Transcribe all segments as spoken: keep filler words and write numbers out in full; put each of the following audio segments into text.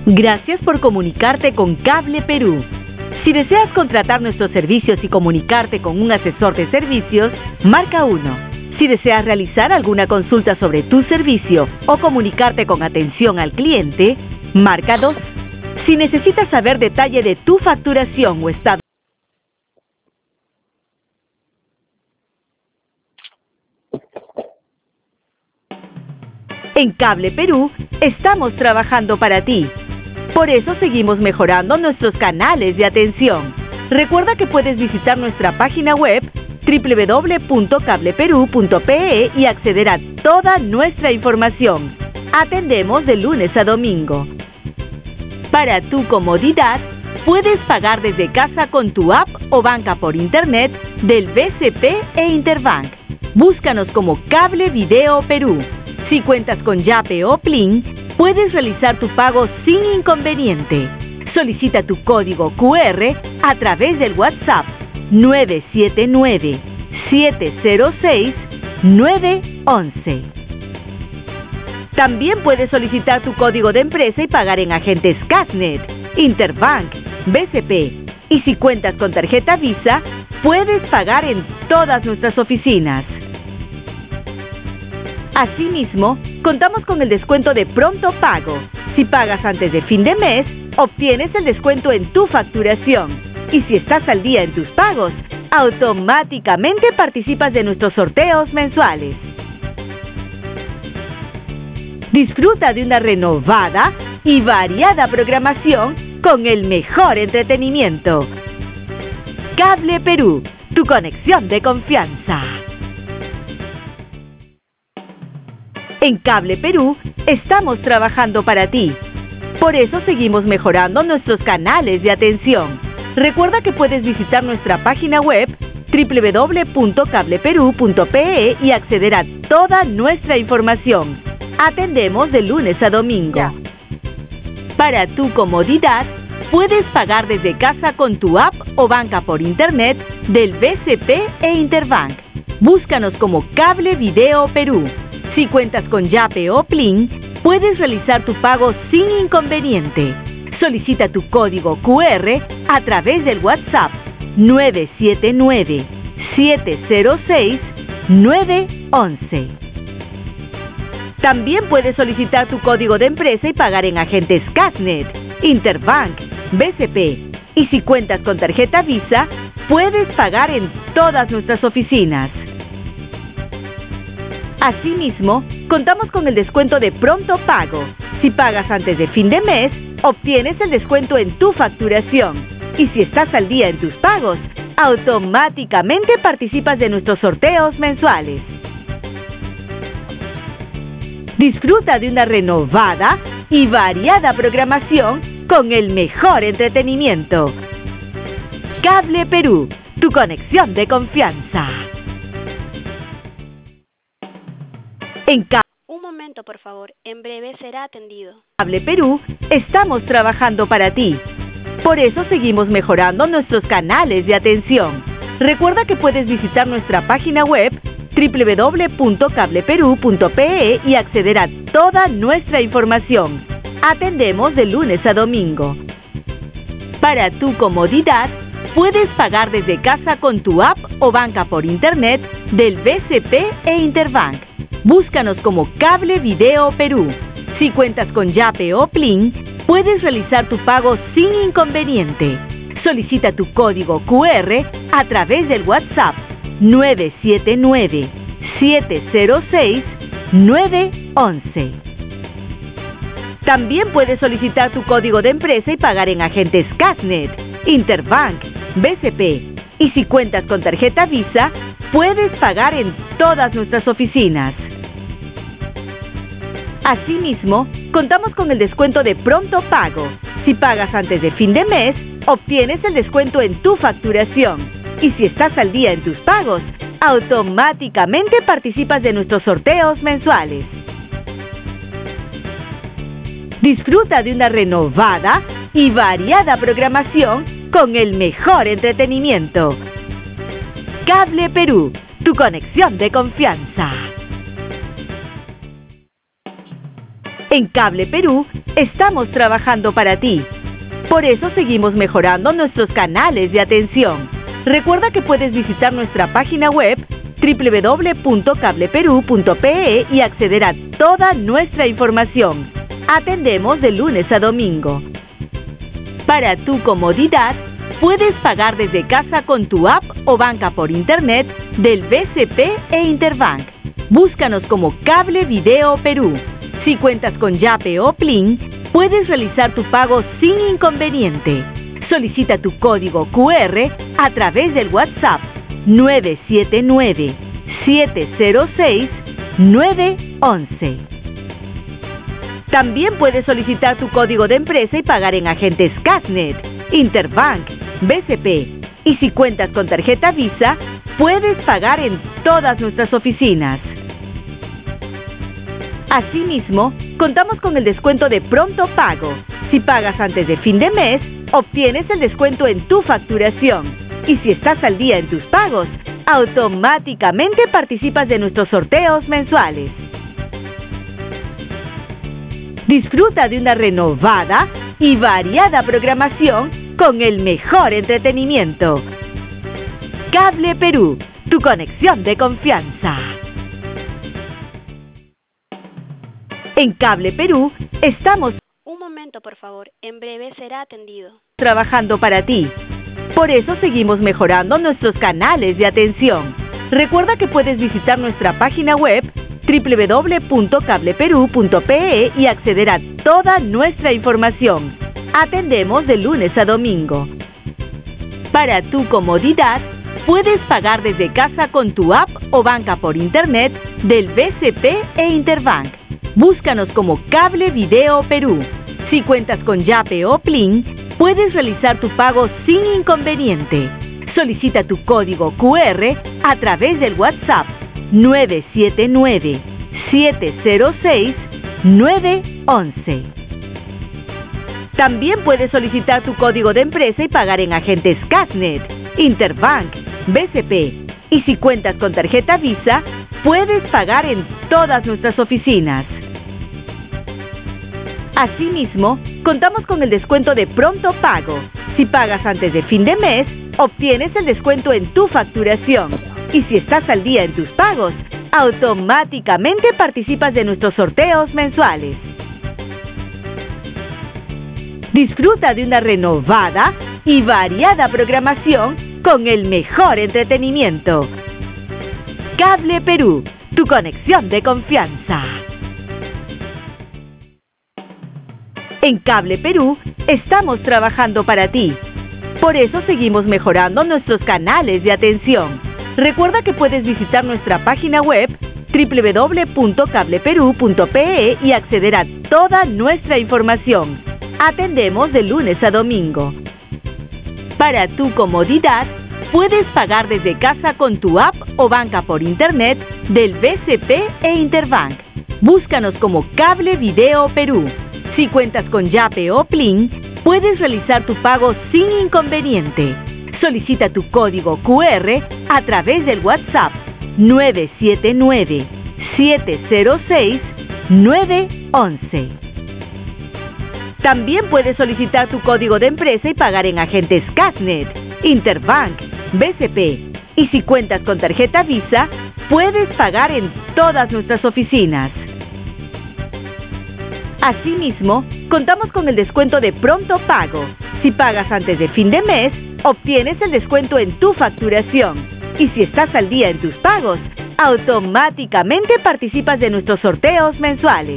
Gracias por comunicarte con Cable Perú. Si deseas contratar nuestros servicios y comunicarte con un asesor de servicios, marca uno. Si deseas realizar alguna consulta sobre tu servicio o comunicarte con atención al cliente, marca dos. Si necesitas saber detalle de tu facturación o estado. En Cable Perú estamos trabajando para ti. Por eso seguimos mejorando nuestros canales de atención. Recuerda que puedes visitar nuestra página web doble u doble u doble u punto cable perú punto pe e y acceder a toda nuestra información. Atendemos de lunes a domingo. Para tu comodidad, puedes pagar desde casa con tu app o banca por internet del B C P e Interbank. Búscanos como Cable Video Perú. Si cuentas con Yape o Plin, puedes realizar tu pago sin inconveniente. Solicita tu código cu erre a través del WhatsApp nueve siete nueve, siete cero seis, nueve once. También puedes solicitar tu código de empresa y pagar en agentes Casnet, Interbank, B C P. Y si cuentas con tarjeta Visa, puedes pagar en todas nuestras oficinas. Asimismo, contamos con el descuento de pronto pago. Si pagas antes de fin de mes, obtienes el descuento en tu facturación. Y si estás al día en tus pagos, automáticamente participas de nuestros sorteos mensuales. Disfruta de una renovada y variada programación con el mejor entretenimiento. Cable Perú, tu conexión de confianza. En Cable Perú estamos trabajando para ti. Por eso seguimos mejorando nuestros canales de atención. Recuerda que puedes visitar nuestra página web doble u doble u doble u punto cable perú punto pe e y acceder a toda nuestra información. Atendemos de lunes a domingo. Ya. Para tu comodidad, puedes pagar desde casa con tu app o banca por internet del B C P e Interbank. Búscanos como Cable Video Perú. Si cuentas con Yape o Plin, puedes realizar tu pago sin inconveniente. Solicita tu código cu erre a través del WhatsApp nueve siete nueve, siete cero seis, nueve once. También puedes solicitar tu código de empresa y pagar en agentes Casnet, Interbank, B C P. Y si cuentas con tarjeta Visa, puedes pagar en todas nuestras oficinas. Asimismo, contamos con el descuento de pronto pago. Si pagas antes de fin de mes, obtienes el descuento en tu facturación. Y si estás al día en tus pagos, automáticamente participas de nuestros sorteos mensuales. Disfruta de una renovada y variada programación con el mejor entretenimiento. Cable Perú, tu conexión de confianza. En Cable Un momento, por favor. En breve será atendido. Cable Perú estamos trabajando para ti. Por eso seguimos mejorando nuestros canales de atención. Recuerda que puedes visitar nuestra página web doble u doble u doble u punto cable perú punto pe e y acceder a toda nuestra información. Atendemos de lunes a domingo. Para tu comodidad, puedes pagar desde casa con tu app o banca por internet del B C P e Interbank. Búscanos como Cable Video Perú. Si cuentas con Yape o Plin, puedes realizar tu pago sin inconveniente. Solicita tu código cu erre a través del WhatsApp nueve siete nueve, siete cero seis, nueve once. También puedes solicitar tu código de empresa y pagar en agentes Casnet, Interbank, B C P. Y si cuentas con tarjeta Visa, puedes pagar en todas nuestras oficinas. Asimismo, contamos con el descuento de pronto pago. Si pagas antes de fin de mes, obtienes el descuento en tu facturación. Y si estás al día en tus pagos, automáticamente participas de nuestros sorteos mensuales. Disfruta de una renovada y variada programación con el mejor entretenimiento. Cable Perú, tu conexión de confianza. En Cable Perú estamos trabajando para ti. Por eso seguimos mejorando nuestros canales de atención. Recuerda que puedes visitar nuestra página web doble u doble u doble u punto cable perú punto pe e y acceder a toda nuestra información. Atendemos de lunes a domingo. Para tu comodidad, puedes pagar desde casa con tu app o banca por internet del B C P e Interbank. Búscanos como Cable Video Perú. Si cuentas con Yape o Plin, puedes realizar tu pago sin inconveniente. Solicita tu código cu erre a través del WhatsApp nueve siete nueve, siete cero seis, nueve once. También puedes solicitar tu código de empresa y pagar en agentes Casnet, Interbank, B C P. Y si cuentas con tarjeta Visa, puedes pagar en todas nuestras oficinas. Asimismo, contamos con el descuento de Pronto Pago. Si pagas antes de fin de mes, obtienes el descuento en tu facturación. Y si estás al día en tus pagos, automáticamente participas de nuestros sorteos mensuales. Disfruta de una renovada y variada programación con el mejor entretenimiento. Cable Perú, tu conexión de confianza. En Cable Perú estamos Un momento, por favor. En breve será atendido. trabajando para ti. Por eso seguimos mejorando nuestros canales de atención. Recuerda que puedes visitar nuestra página web doble u doble u doble u punto cable perú punto pe e y acceder a toda nuestra información. Atendemos de lunes a domingo. Para tu comodidad, puedes pagar desde casa con tu app o banca por internet del B C P e Interbank. Búscanos como Cable Video Perú. Si cuentas con Yape o Plin, puedes realizar tu pago sin inconveniente. Solicita tu código cu erre a través del WhatsApp nueve siete nueve, siete cero seis, nueve once. También puedes solicitar tu código de empresa y pagar en agentes Casnet, Interbank, B C P. Y si cuentas con tarjeta Visa, puedes pagar en todas nuestras oficinas. Asimismo, contamos con el descuento de Pronto Pago. Si pagas antes de fin de mes, obtienes el descuento en tu facturación. Y si estás al día en tus pagos, automáticamente participas de nuestros sorteos mensuales. Disfruta de una renovada y variada programación con el mejor entretenimiento. Cable Perú, tu conexión de confianza. En Cable Perú estamos trabajando para ti. Por eso seguimos mejorando nuestros canales de atención. Recuerda que puedes visitar nuestra página web doble u doble u doble u punto cable perú punto pe e y acceder a toda nuestra información. Atendemos de lunes a domingo. Para tu comodidad, puedes pagar desde casa con tu app o banca por internet del B C P e Interbank. Búscanos como Cable Video Perú. Si cuentas con Yape o Plin, puedes realizar tu pago sin inconveniente. Solicita tu código cu erre a través del WhatsApp nueve siete nueve, siete cero seis, nueve once. También puedes solicitar tu código de empresa y pagar en agentes Casnet, Interbank, B C P. Y si cuentas con tarjeta Visa, puedes pagar en todas nuestras oficinas. Asimismo, contamos con el descuento de Pronto Pago. Si pagas antes de fin de mes, obtienes el descuento en tu facturación. Y si estás al día en tus pagos, automáticamente participas de nuestros sorteos mensuales.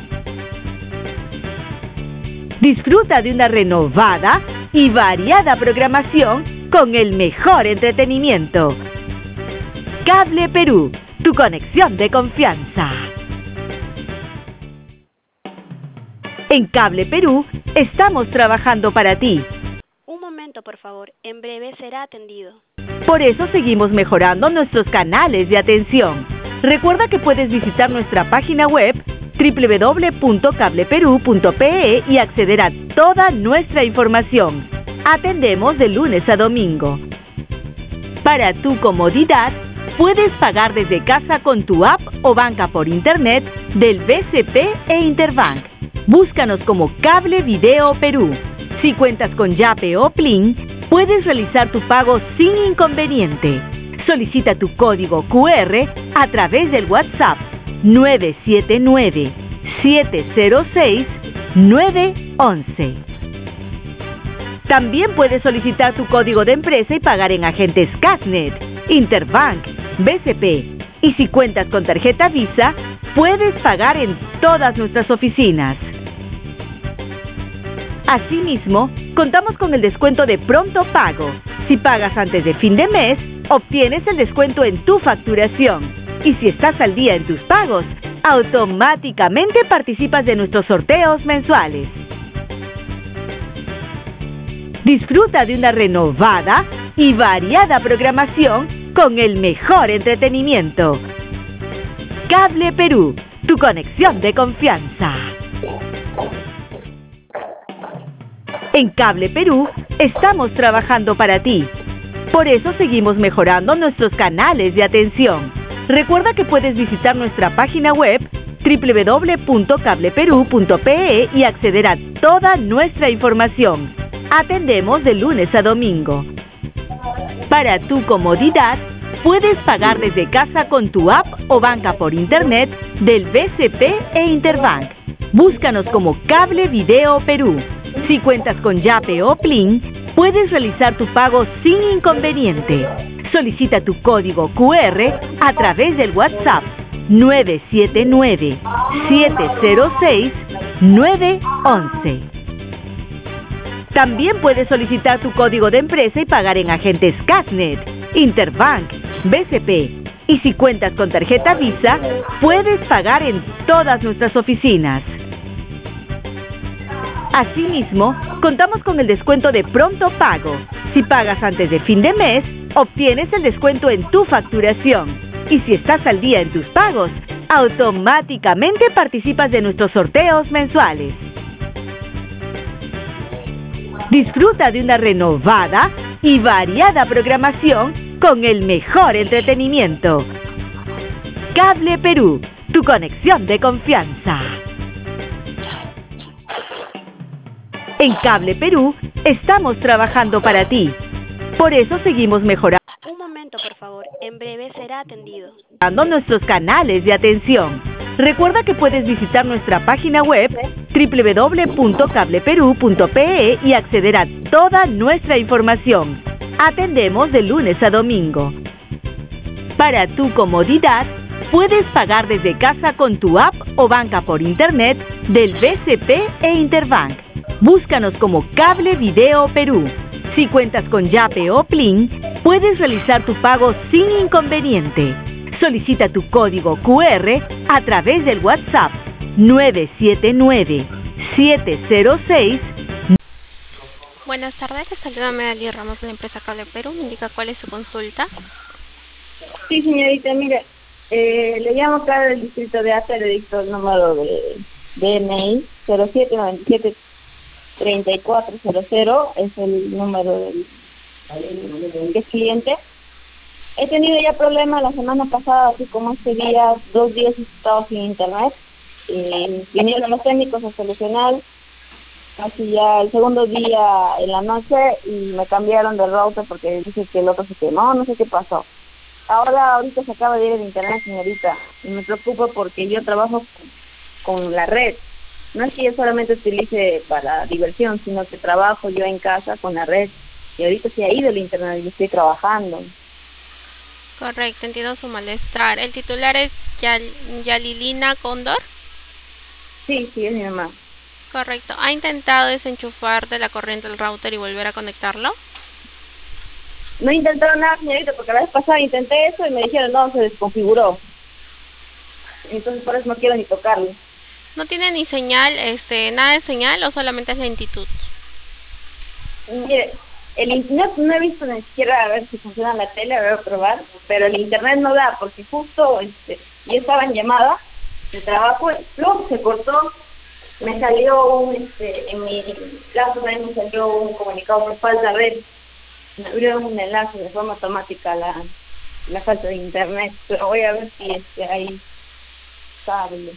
Disfruta de una renovada y variada programación con el mejor entretenimiento. Cable Perú, tu conexión de confianza. En Cable Perú estamos trabajando para ti. Un momento, por favor. En breve será atendido. Por eso seguimos mejorando nuestros canales de atención. Recuerda que puedes visitar nuestra página web doble u doble u doble u punto cable perú punto pe e y acceder a toda nuestra información. Atendemos de lunes a domingo. Para tu comodidad, puedes pagar desde casa con tu app o banca por internet del B C P e Interbank. Búscanos como Cable Video Perú. Si cuentas con Yape o Plin, puedes realizar tu pago sin inconveniente. Solicita tu código Q R a través del WhatsApp nueve siete nueve, siete cero seis, nueve once. También puedes solicitar tu código de empresa y pagar en agentes Casnet, Interbank, B C P. Y si cuentas con tarjeta Visa, puedes pagar en todas nuestras oficinas. Asimismo, contamos con el descuento de Pronto Pago. Si pagas antes de fin de mes, obtienes el descuento en tu facturación. Y si estás al día en tus pagos, automáticamente participas de nuestros sorteos mensuales. Disfruta de una renovada y variada programación con el mejor entretenimiento. Cable Perú, tu conexión de confianza. En Cable Perú estamos trabajando para ti. Por eso seguimos mejorando nuestros canales de atención. Recuerda que puedes visitar nuestra página web doble u doble u doble u punto cable perú punto pe e y acceder a toda nuestra información. Atendemos de lunes a domingo. Para tu comodidad, puedes pagar desde casa con tu app o banca por internet del B C P e Interbank. Búscanos como Cable Video Perú. Si cuentas con Yape o Plin, puedes realizar tu pago sin inconveniente. Solicita tu código Q R a través del WhatsApp nueve siete nueve, siete cero seis, nueve once. También puedes solicitar tu código de empresa y pagar en agentes Casnet, Interbank, B C P. Y si cuentas con tarjeta Visa, puedes pagar en todas nuestras oficinas. Asimismo, contamos con el descuento de Pronto Pago. Si pagas antes de fin de mes, obtienes el descuento en tu facturación. Y si estás al día en tus pagos, automáticamente participas de nuestros sorteos mensuales. Disfruta de una renovada y variada programación con el mejor entretenimiento. Cable Perú, tu conexión de confianza. En Cable Perú estamos trabajando para ti. Por eso seguimos mejorando Un momento, por favor. En breve será atendido. nuestros canales de atención. Recuerda que puedes visitar nuestra página web doble u doble u doble u punto cable perú punto pe e y acceder a toda nuestra información. Atendemos de lunes a domingo. Para tu comodidad, puedes pagar desde casa con tu app o banca por internet del B C P e Interbank. Búscanos como Cable Video Perú. Si cuentas con Yape o Plin, puedes realizar tu pago sin inconveniente. Solicita tu código Q R a través del WhatsApp nueve siete nueve, siete cero seis. Buenas tardes, les saluda Medali Ramos de la empresa Cable Perú. Me indica cuál es su consulta. Sí, señorita, mire, eh, le llamo acá del distrito de Ata, le dicto el número de D N I cero siete nueve siete, tres cuatro cero cero, es el número del, del cliente. He tenido ya problemas la semana pasada, así como este día, dos días he estado sin internet. Y vinieron los técnicos a solucionar casi ya el segundo día en la noche y me cambiaron de router porque dice que el otro se quemó, no sé qué pasó. Ahora, ahorita se acaba de ir el internet, señorita, y me preocupa porque yo trabajo con, con la red. No es que yo solamente utilice para diversión, sino que trabajo yo en casa con la red. Y ahorita se ha ido el internet y yo estoy trabajando. Correcto, entiendo su malestar. ¿El titular es Yal Yalilina Cóndor? Sí, sí, es mi mamá. Correcto. ¿Ha intentado desenchufar de la corriente el router y volver a conectarlo? No he intentado nada, señorita, porque la vez pasada intenté eso y me dijeron, no, se desconfiguró. Entonces por eso no quiero ni tocarlo. ¿No tiene ni señal, este, nada de señal o solamente es lentitud? Mire, el internet no he visto ni siquiera a ver si funciona la tele, a ver, a probar, pero el internet no da, porque justo este, yo estaba en llamada de trabajo, el plug se cortó, me salió un, este, en mi caso también me salió un comunicado por falta de red, me abrió un enlace de forma automática a la, la falta de internet, pero voy a ver si este, hay cable.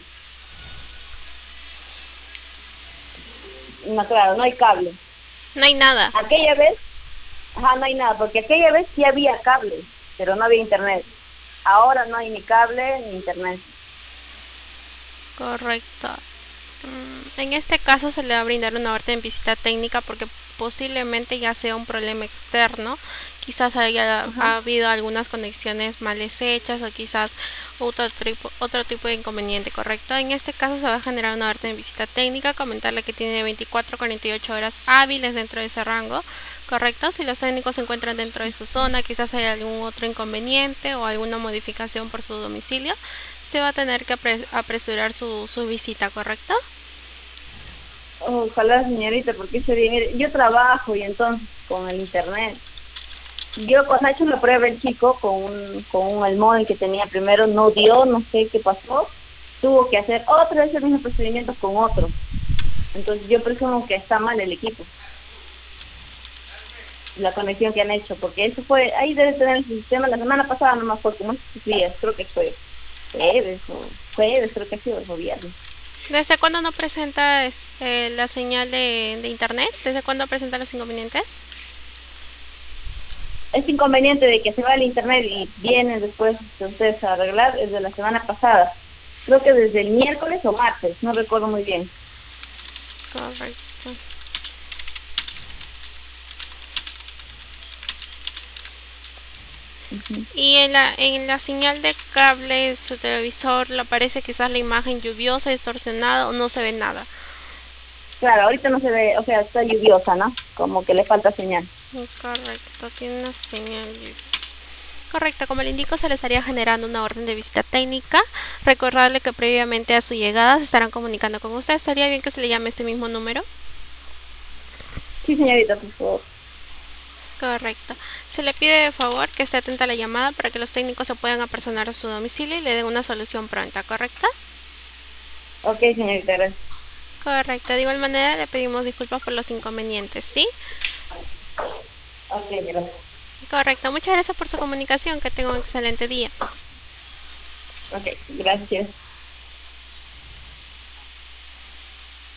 No, claro, no hay cable. No hay nada. Aquella vez, ajá, no hay nada, porque aquella vez sí había cable, pero no había internet. Ahora no hay ni cable ni internet. Correcto. Mm, En este caso se le va a brindar una orden de visita técnica porque posiblemente ya sea un problema externo. Quizás haya Ajá. ha habido algunas conexiones mal hechas o quizás otro tipo, otro tipo de inconveniente, ¿correcto? En este caso se va a generar una orden de visita técnica, comentarle que tiene veinticuatro a cuarenta y ocho horas hábiles dentro de ese rango, ¿correcto? Si los técnicos se encuentran dentro de su zona, quizás hay algún otro inconveniente o alguna modificación por su domicilio, se va a tener que apre- apresurar su, su visita, ¿correcto? Ojalá, señorita, porque ese día, mire, yo trabajo y entonces con el internet. Yo cuando he hecho la prueba el chico con un, con un el modem que tenía primero no dio, no sé qué pasó, tuvo que hacer otra vez el mismo procedimiento con otro. Entonces yo presumo que está mal el equipo, la conexión que han hecho, porque eso fue, ahí debe tener el sistema, la semana pasada no me acuerdo, como estos días, creo que fue jueves o jueves, creo que ha sido el viernes. ¿Desde cuándo no presenta eh, la señal de, de internet? ¿Desde cuándo presenta los inconvenientes? Este inconveniente de que se va el internet y vienen después de ustedes a arreglar es de la semana pasada. Creo que desde el miércoles o martes, no recuerdo muy bien. Correcto. Uh-huh. Y en la, en la señal de cable, su televisor, le aparece quizás la imagen lluviosa, distorsionada o no se ve nada. Claro, ahorita no se ve, o sea, está lluviosa, ¿no? Como que le falta señal. Correcto, tiene una señal. Correcto, como le indico, se le estaría generando una orden de visita técnica. Recordarle que previamente a su llegada se estarán comunicando con usted. ¿Estaría bien que se le llame este mismo número? Sí, señorita, por favor. Correcto. Se le pide de favor que esté atenta a la llamada para que los técnicos se puedan apersonar a su domicilio y le den una solución pronta, ¿correcto? Ok, señorita, gracias. Correcto. De igual manera le pedimos disculpas por los inconvenientes, ¿sí? Ok, gracias. Correcto. Muchas gracias por su comunicación. Que tenga un excelente día. Ok, gracias.